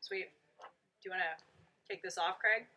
Sweet. Do you want to kick this off, Craig?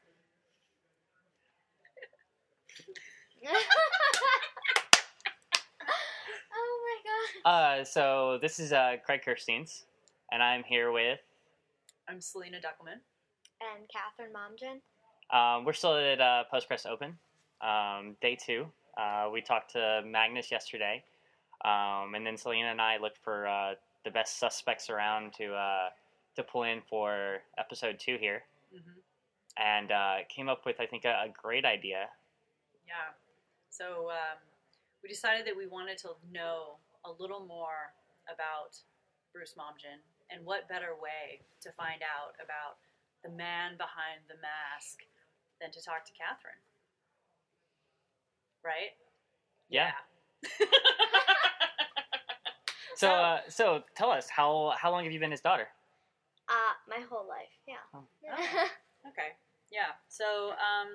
Oh my god. So this is Craig Kirsteins, and I'm here with. I'm Selena Duckelman. And Catherine Momgen. We're still at Postgres Open, day 2. We talked to Magnus yesterday, and then Selena and I looked for the best suspects around to pull in for episode 2 here, and came up with, I think, a great idea. Yeah. So we decided that we wanted to know a little more about Bruce Momgen, and what better way to find out about the man behind the mask than to talk to Catherine. Right? Yeah. So tell us, how long have you been his daughter? My whole life, yeah. Oh. Okay. Yeah. So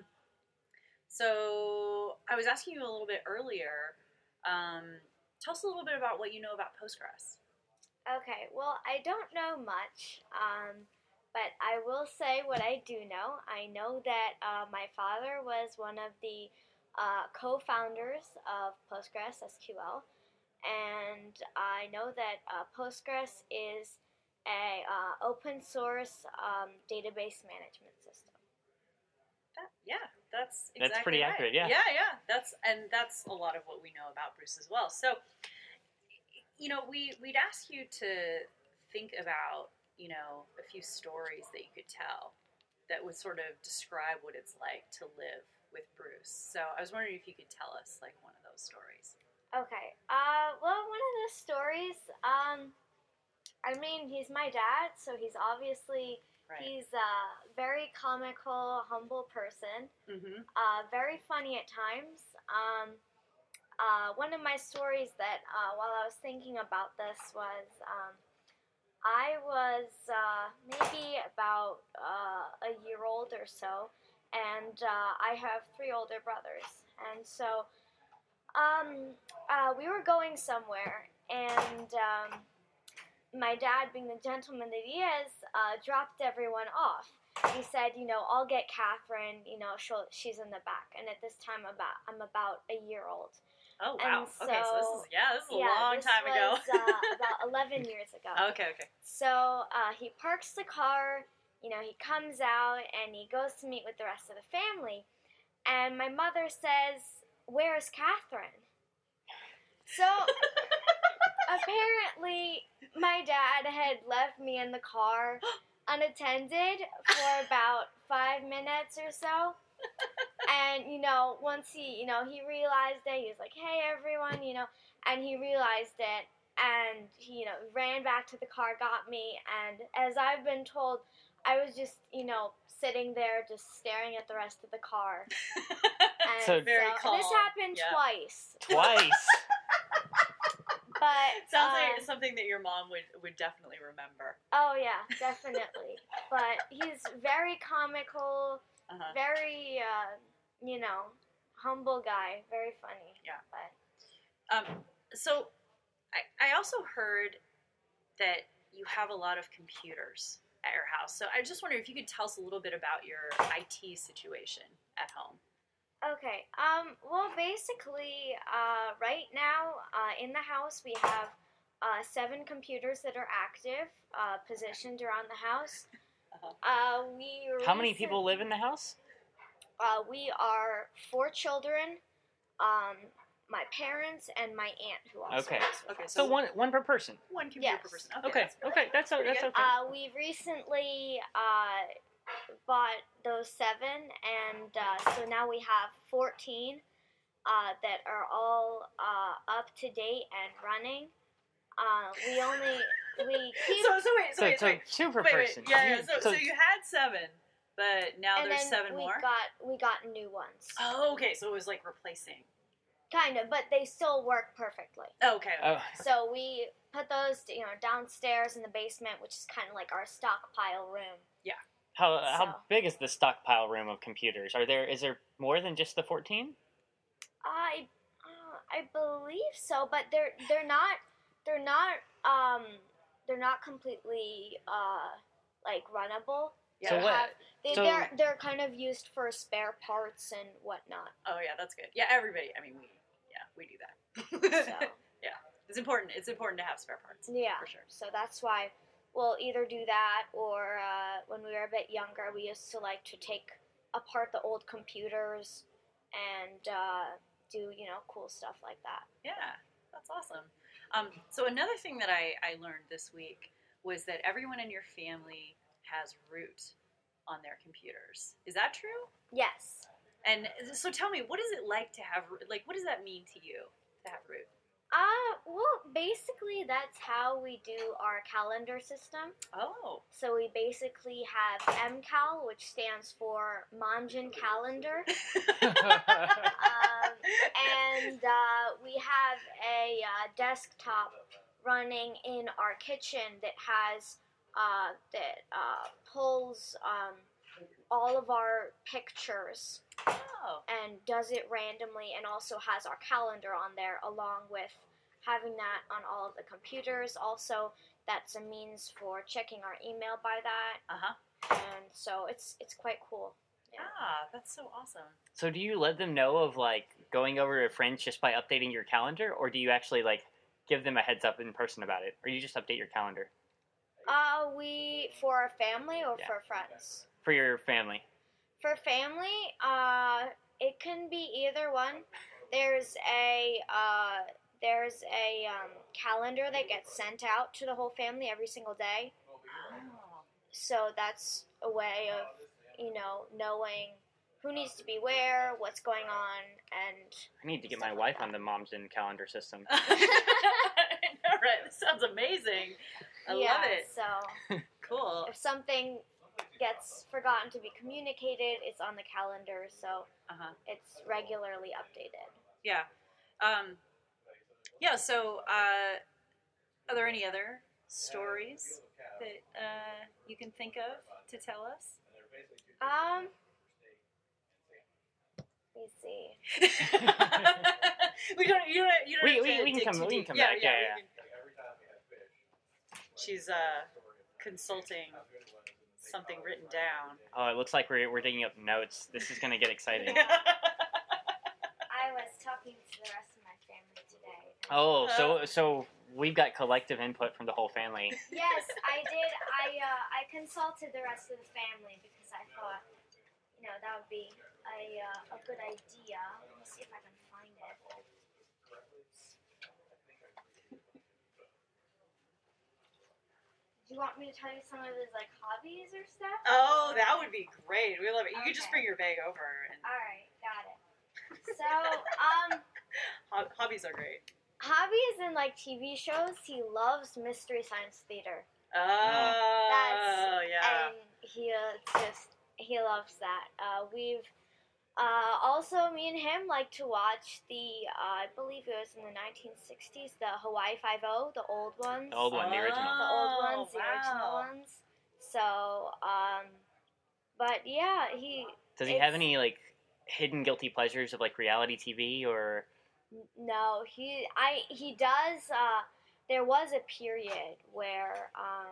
I was asking you a little bit earlier. Tell us a little bit about what you know about Postgres. Okay, well, I don't know much, but I will say what I do know. I know that my father was one of the co-founders of Postgres SQL, and I know that Postgres is a open source database management system. That's exactly That's pretty right. accurate, yeah. Yeah. That's a lot of what we know about Bruce as well. So, we'd ask you to think about, a few stories that you could tell that would sort of describe what it's like to live with Bruce. So I was wondering if you could tell us, like, one of those stories. Okay. Well, one of the stories, he's my dad, so he's obviously, Right. he's a very comical, humble person. Mm-hmm. Very funny at times. One of my stories that, while I was thinking about this was, I was maybe about a year old or so, and I have 3 older brothers. And so we were going somewhere, and my dad, being the gentleman that he is, dropped everyone off. He said, I'll get Catherine, she's in the back. And at this time, I'm about a year old. Oh, wow. And so, okay, so this is a long time ago. This was about 11 years ago. Okay. So he parks the car, he comes out, and he goes to meet with the rest of the family. And my mother says, "Where's Catherine?" So apparently my dad had left me in the car unattended for about 5 minutes or so. And, once he realized it, he was like, "Hey, everyone," and he realized it, and he, ran back to the car, got me, and as I've been told, I was just, sitting there just staring at the rest of the car. And So very calm. This happened Yeah. twice. Twice. But Sounds like something that your mom would definitely remember. Oh yeah, definitely. But he's very comical, very humble guy, very funny. Yeah. But So I also heard that you have a lot of computers at your house. So I just wonder if you could tell us a little bit about your IT situation at home. okay. Well, basically, right now, in the house, we have 7 computers that are active, positioned around the house. How many people live in the house? We are 4 children, my parents, and my aunt, who also Okay. lives with Okay, us. So one per person. One computer per Yes. person. Okay. That's pretty okay. good. We recently bought those 7, and so now we have 14 that are all up to date and running. We keep So wait. So 2 per person. Yeah. So you had 7, but now and there's then 7 more. we got new ones. Oh, okay. So it was like replacing. Kind of, but they still work perfectly. Okay. Oh. So we put those, downstairs in the basement, which is kind of like our stockpile room. How big is the stockpile room of computers? Is there more than just the 14? I believe so, but they're not completely like runnable. Yeah. So what? They're kind of used for spare parts and whatnot. Oh yeah, that's good. Yeah, everybody. I mean, we do that. So Yeah, it's important. It's important to have spare parts. yeah, for sure. so that's why we'll either do that or when we were a bit younger, we used to like to take apart the old computers and do cool stuff like that. Yeah, that's awesome. So another thing that I learned this week was that everyone in your family has Root on their computers. Is that true? Yes. And so tell me, what is it like to have, like, what does that mean to you to have Root? Well, basically that's how we do our calendar system. Oh. So we basically have MCAL, which stands for Momjin Calendar. And we have a desktop running in our kitchen that has pulls all of our pictures Oh. and does it randomly, and also has our calendar on there along with having that on all of the computers. Also, that's a means for checking our email by that. Uh-huh. And so it's quite cool. Yeah. Ah, that's so awesome. So do you let them know of like going over to friends just by updating your calendar, or do you actually like give them a heads up in person about it, or you just update your calendar We for our family or Yeah. for friends? for your family? For family, it can be either one. There's a calendar that gets sent out to the whole family every single day. Oh. So that's a way of, knowing who needs to be where, what's going on, and I need to get Stuff my like wife on the Momjin calendar system. I know, right? This sounds amazing. I yeah, love it. So Cool. if something gets forgotten to be communicated, it's on the calendar, so Uh-huh. it's regularly updated. Yeah. Yeah, so are there any other stories that you can think of to tell us? Let me see. We don't. You don't. You don't. We have to can dig come. too We can deep. come Yeah, back. yeah. Yeah. we can- She's consulting something written down. Oh, it looks like we're digging up notes. This is gonna get exciting. I was talking to the rest of my family today. Oh, so we've got collective input from the whole family. Yes, I did. I consulted the rest of the family because I thought, that would be a good idea. Let me see if I can find it. Do you want me to tell you some of his hobbies or stuff? Oh, that would be great. We love it. You could just Okay. bring your bag over. And All right, got it. So, hobbies are great. hobbies and TV shows. He loves Mystery Science Theater. Oh, yeah. And he loves that. We've also, me and him like to watch I believe it was in the 1960s, the Hawaii Five-0, the old ones. The old one, the original. The old ones, the wow. original ones. So, but yeah, Does he have it's- any hidden guilty pleasures of reality TV or? No, he does. There was a period where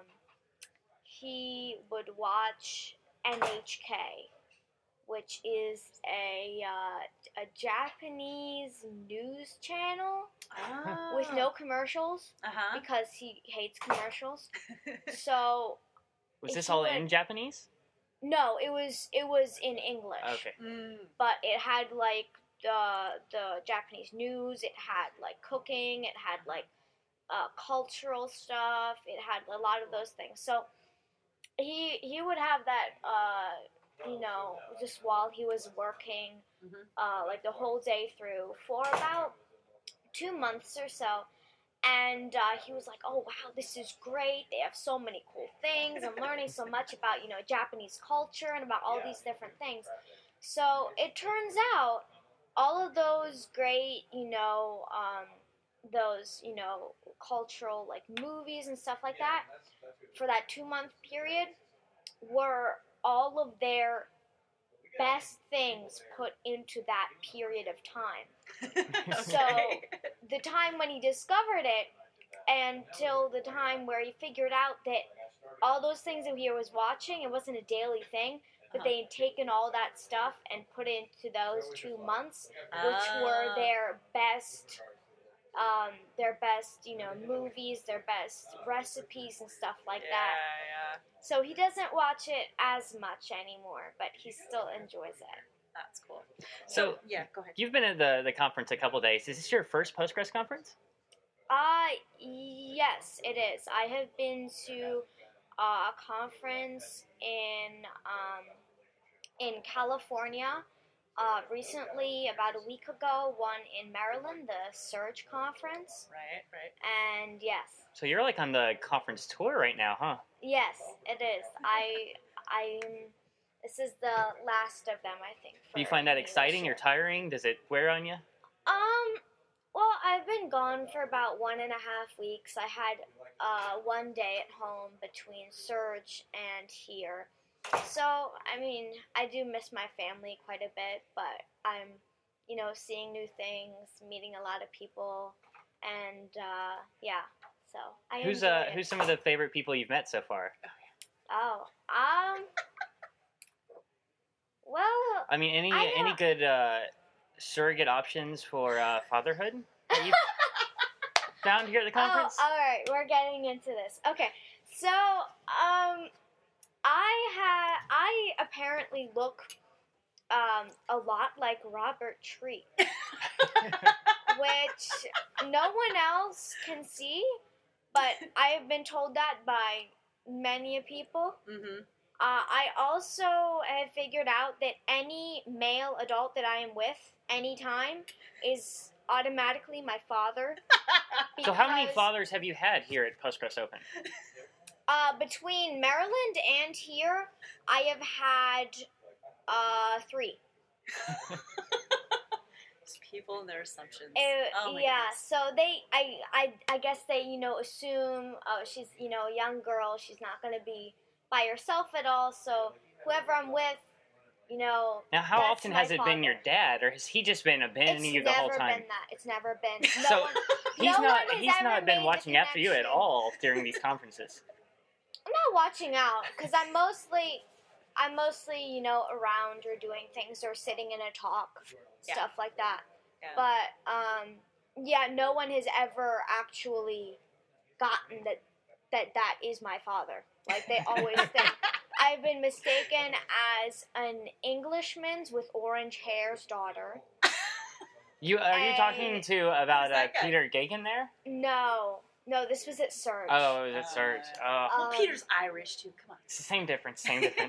he would watch NHK, which is a Japanese news channel with no commercials Uh-huh. because he hates commercials. So Was If this you all would- in Japanese? no, it was in English. Okay. But it had the Japanese news. It had cooking. It had cultural stuff. It had a lot of those things. So he would have that just while he was working, the whole day through for about 2 months or so. And he was like, "Oh wow, this is great! They have so many cool things. I'm learning so much about Japanese culture and about all these different things." So it turns out all of those great those cultural movies and stuff like that for that 2-month period were all of their best things put into that period of time. Okay. So the time when he discovered it until the time where he figured out that all those things that he was watching, it wasn't a daily thing, but they had taken all that stuff and put it into those 2 months, which were their best, movies, their best recipes and stuff like that. Yeah. So he doesn't watch it as much anymore, but he still enjoys it. That's cool. So yeah, go ahead. You've been at the conference a couple days. Is this your first Postgres conference? Yes, it is. I have been to a conference in California recently, about a week ago, one in Maryland, the Surge conference. Right. And yes. So you're like on the conference tour right now, huh? Yes, it is. This is the last of them, I think. Do you find that exciting or tiring? Does it wear on you? Well, I've been gone for about 1.5 weeks. I had 1 day at home between Surge and here. So, I mean, I do miss my family quite a bit, but I'm, seeing new things, meeting a lot of people, and, yeah, so I enjoy it. Who's some of the favorite people you've met so far? Well, I mean, any good surrogate options for fatherhood that you've found here at the conference? Oh, all right, we're getting into this. Okay, so I apparently look a lot like Robert Treat, which no one else can see, but I have been told that by many people. Mm-hmm. I also have figured out that any male adult that I am with anytime is automatically my father. So how many fathers have you had here at Postgres Open? Between Maryland and here, I have had 3. People and their assumptions. Goodness. So I guess they assume she's a young girl, she's not going to be by herself at all, so whoever I'm with, Now, how often has it been your dad, or has he just been abandoning you the whole time? It's never been. So he's not been watching after you at all during these conferences. I'm not watching out because I'm mostly around or doing things or sitting in a talk, stuff like that. Yeah. But no one has ever actually gotten that is my father. Like, they always think I've been mistaken as an Englishman's with orange hair's daughter. Are you talking about Peter Gagan there? No, this was at Surge. Oh, it was at Surge. Well, Peter's Irish too. Come on. It's the same difference.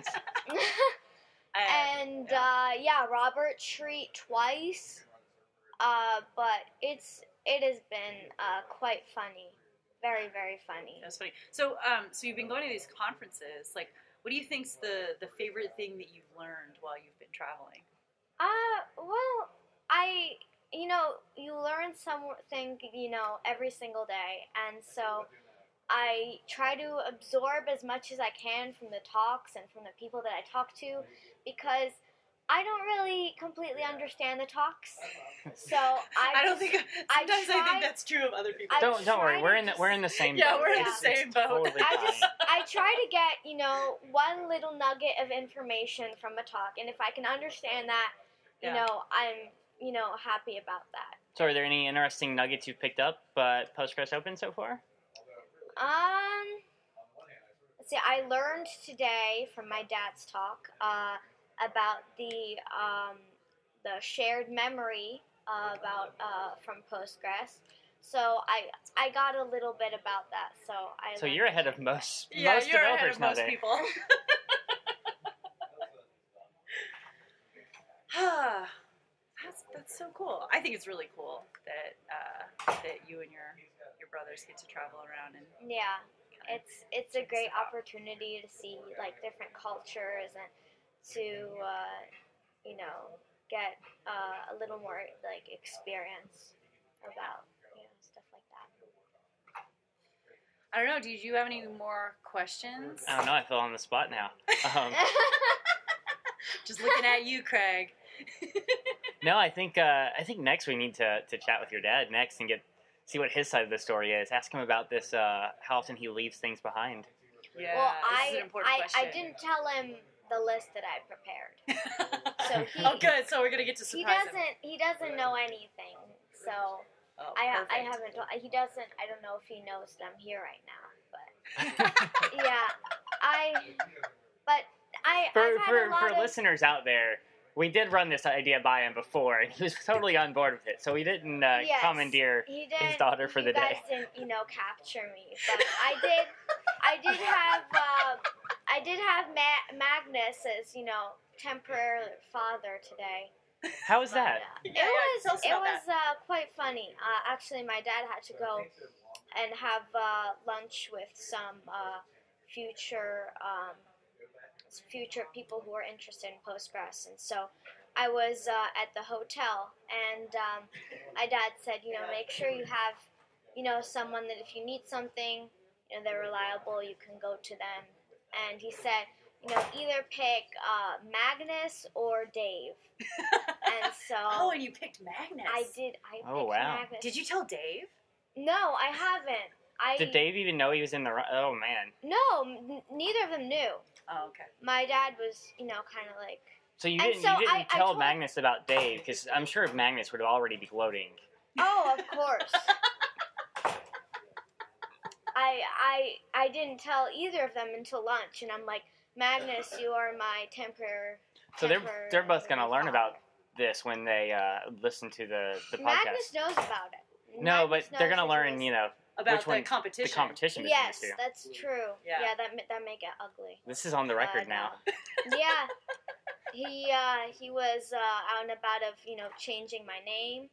And Robert Treat twice. But it has been quite funny. Very, very funny. That's funny. So, so you've been going to these conferences. Like, what do you think's the favorite thing that you've learned while you've been traveling? Well, you learn something, every single day, and so I try to absorb as much as I can from the talks and from the people that I talk to, because I don't really completely understand the talks, so I think that's true of other people. Don't worry, we're in the same boat. Yeah, we're in the same boat. Totally I try to get one little nugget of information from a talk, and if I can understand that, I'm happy about that. So, are there any interesting nuggets you've picked up at Postgres Open so far? Let's see. I learned today from my dad's talk about the shared memory from Postgres. So I got a little bit about that. So you're ahead of most you're developers ahead of most nowadays. people. That's so cool. I think it's really cool that you and your brothers get to travel around and it's a great opportunity to see like different cultures and to get a little more like experience about stuff like that. I don't know. Did you have any more questions? I don't know. I feel on the spot now. Just looking at you, Craig. No, I think next we need to chat with your dad next and get see what his side of the story is. Ask him about this, how often he leaves things behind. Yeah, Well, this is an important I question. didn't tell him the list that I prepared. So oh, good. So we're gonna get to surprise him. He doesn't know anything. So Oh, I perfect. haven't. He doesn't. I don't know if he knows that I'm here right now. But yeah, I've had a lot for of listeners out there, we did run this idea by him before, and he was totally on board with it. So we didn't Yes, commandeer he his daughter for the day. You guys didn't, capture me, but I did have Magnus as, temporary father today. How was But, that? Tell us it about was quite funny. Actually, my dad had to go and have lunch with some future people who are interested in Postgres, and so I was at the hotel, and my dad said, make sure you have, someone that if you need something, they're reliable, you can go to them. And he said, either pick Magnus or Dave. And so Oh, and you picked Magnus. I did. I picked Oh, wow. Magnus. Did you tell Dave? No, I haven't. Did Dave even know he was in the run? Oh, man. No, neither of them knew. Oh, okay. My dad was, kind of like. So you And didn't, so you didn't I tell told- Magnus about Dave, because I'm sure Magnus would already be gloating. Oh, of course. I didn't tell either of them until lunch, and I'm like, Magnus, you are my temporary. So they're both going to learn about this when they listen to the podcast. Magnus knows about it. No, Magnus but they're knows going to that learn, About which one, the competition. the competition between Yes, the two. that's true. Yeah. Yeah, that may get ugly. This is on the record But, now. Yeah, he was out and about of changing my name.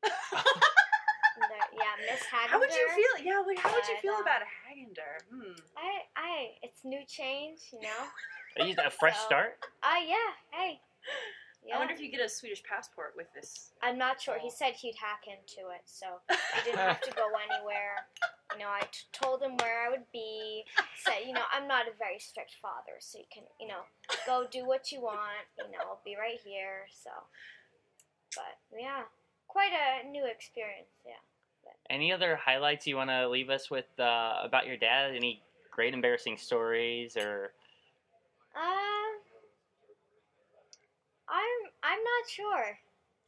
Miss Hagender. How would you feel? Yeah, how would you But, feel about a Hagender? It's new change, Are you a fresh So- start? Yeah, hey. Yeah. I wonder if you get a Swedish passport with this. I'm not sure. He said he'd hack into it, so I didn't have to go anywhere. I told him where I would be. Said, I'm not a very strict father, so you can, go do what you want. I'll be right here. So, but yeah, quite a new experience. Yeah. Any other highlights you want to leave us with about your dad? Any great embarrassing stories or? I'm not sure.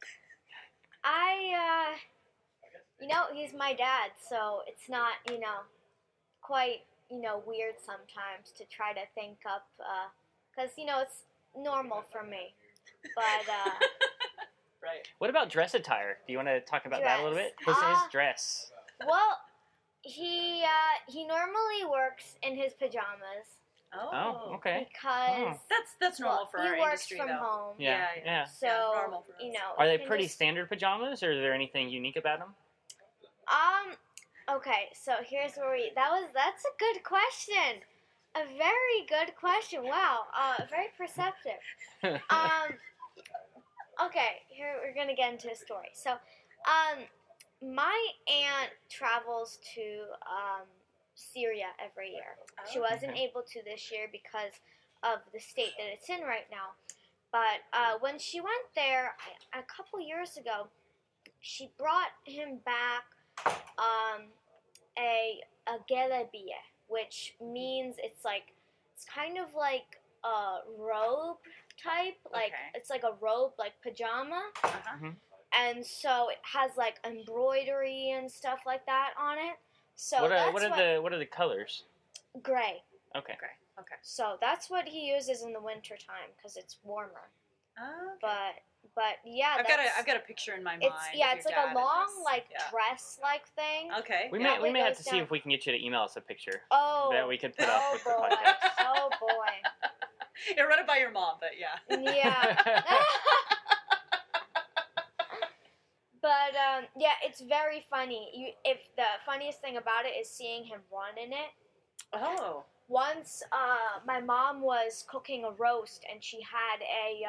He's my dad, so it's not, quite, weird sometimes to try to think up, because, it's normal for me. But, Right. What about dress attire? Do you want to talk about that a little bit? Dress. His dress. well, he normally works in his pajamas Oh, okay. because That's normal for he our works industry, from though. home. Yeah. So, normal for us. Are you they can pretty just- standard pajamas, or is there anything unique about them? Okay, so here's where that's a good question. A very good question. Wow. Very perceptive. Okay, here we're gonna get into a story. So, my aunt travels to Syria every year. She wasn't okay. able to this year because of the state that it's in right now. But when she went there a couple years ago, she brought him back a gelebiye, which means it's kind of like a robe type, like Okay. it's like a robe, like pajama, Uh-huh. and so it has like embroidery and stuff like that on it. So what that's are the colors? gray. Okay. Okay. So that's what he uses in the winter time because it's warmer. Okay. But yeah, I've got a picture in my mind. it's like a long dress like thing. Okay. We yeah. may have goes to see down. if we can get you to email us a picture Oh, that we could put up oh with the boy, podcast. oh boy. Yeah, run it by your mom, but yeah. Yeah. But yeah, it's very funny. If the funniest thing about it is seeing him run in it. Oh. Once, my mom was cooking a roast, and she had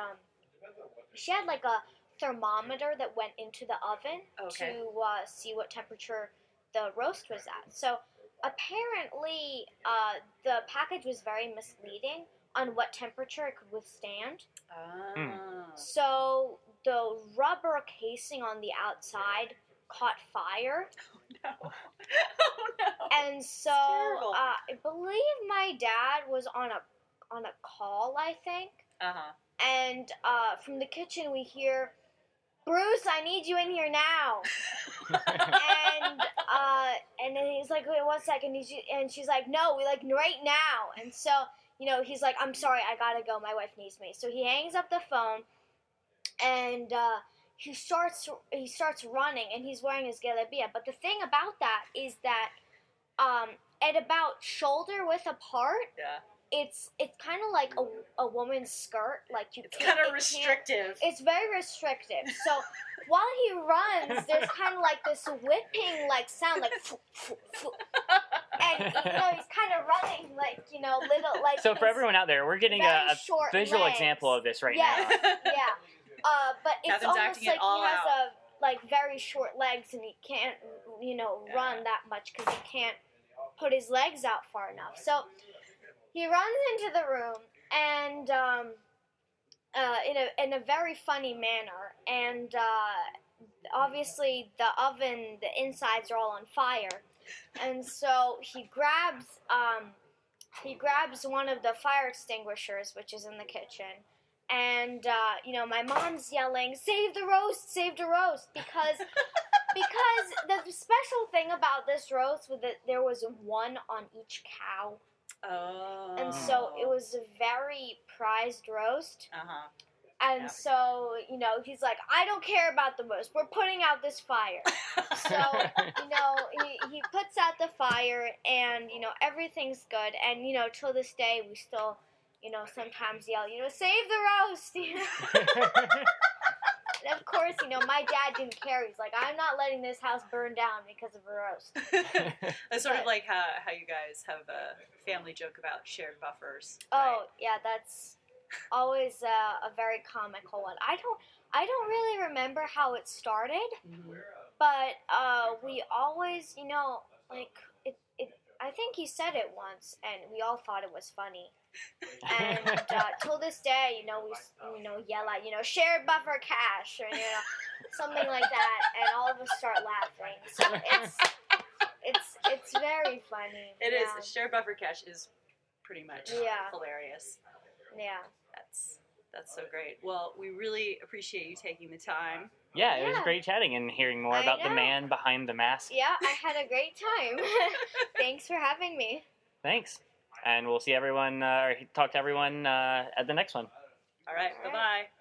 like a thermometer that went into the oven Okay. to see what temperature the roast was at. So apparently, the package was very misleading on what temperature it could withstand. Oh. So the rubber casing on the outside caught fire. No. Oh no. And so terrible. I believe my dad was on a call, I think. Uh-huh. And from the kitchen we hear, "Bruce, I need you in here now." And then he's like, "Wait, 1 second." And she's like, "No, we like right now." And so, he's like, "I'm sorry, I gotta go. My wife needs me." So he hangs up the phone, and he starts running, and he's wearing his galabia. But the thing about that is that at about shoulder width apart, Yeah. it's kind of like a woman's skirt. Like It's kind of restrictive. It's very restrictive. So while he runs, there's kind of like this whipping like sound, like, and he's kind of running like little like. So for everyone out there, we're getting a short visual legs. example of this right Yes, now. yeah. But it's Kevin's almost acting it like he all has out. like very short legs, and he can't run that much because he can't put his legs out far enough. So he runs into the room and in a very funny manner, and obviously the oven, the insides are all on fire, and so he grabs one of the fire extinguishers, which is in the kitchen, and my mom's yelling, "Save the roast, save the roast," because the special thing about this roast was that there was one on each cow. Oh. And so it was a very prized roast. Uh-huh. And Yeah. so, he's like, "I don't care about the roast. We're putting out this fire." So, he puts out the fire, and, everything's good. And, till this day, we still, sometimes yell, "Save the roast!" And of course, my dad didn't care. He's like, "I'm not letting this house burn down because of a roast." That's sort of like how you guys have a family joke about shared buffers. Oh, yeah, that's always a very comical one. I don't really remember how it started, Right? Mm-hmm. but we always, I think he said it once, and we all thought it was funny. And till this day, we yell at, "Shared buffer cash," or something like that, and all of us start laughing. So it's very funny. It is. Shared buffer cache is pretty much Yeah. hilarious. Yeah. That's so great. Well, we really appreciate you taking the time. Yeah, it was Yeah. great chatting and hearing more I about the know. man behind the mask. Yeah, I had a great time. Thanks for having me. Thanks. And we'll see everyone, or talk to everyone at the next one. All right. All right. Bye-bye.